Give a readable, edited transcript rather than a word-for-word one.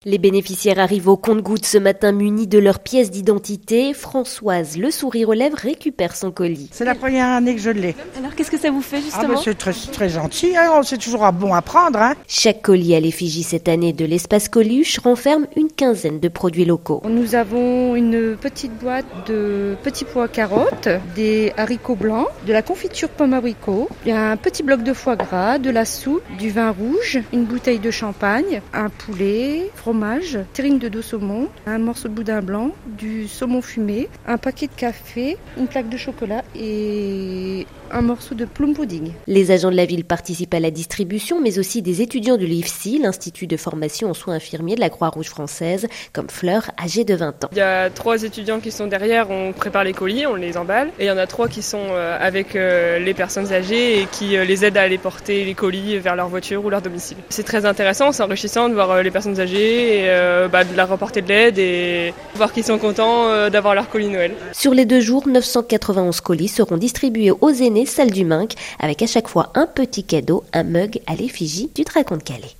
Les bénéficiaires arrivent au compte-gouttes ce matin munis de leurs pièces d'identité. Françoise, le sourire aux lèvres, récupère son colis. C'est la première année que je l'ai. Alors qu'est-ce que ça vous fait justement? C'est très gentil, hein. C'est toujours bon à prendre. Hein. Chaque colis à l'effigie cette année de l'espace Coluche renferme une quinzaine de produits locaux. Nous avons une petite boîte de petits pois carottes, des haricots blancs, de la confiture pomme abricot, il y a un petit bloc de foie gras, de la soupe, du vin rouge, une bouteille de champagne, un poulet, fromage, terrine de dos saumon, un morceau de boudin blanc, du saumon fumé, un paquet de café, une plaque de chocolat et un morceau de plum pudding. Les agents de la ville participent à la distribution, mais aussi des étudiants du l'IFSI, l'Institut de formation en soins infirmiers de la Croix-Rouge française, comme Fleur, âgée de 20 ans. Il y a 3 étudiants qui sont derrière, on prépare les colis, on les emballe. Et il y en a 3 qui sont avec les personnes âgées et qui les aident à aller porter les colis vers leur voiture ou leur domicile. C'est très intéressant, c'est enrichissant de voir les personnes âgées et de leur apporter de l'aide et voir qu'ils sont contents d'avoir leur colis Noël. Sur les 2 jours, 991 colis seront distribués aux aînés, salle du Minc, avec à chaque fois un petit cadeau, un mug à l'effigie du Dragon de Calais.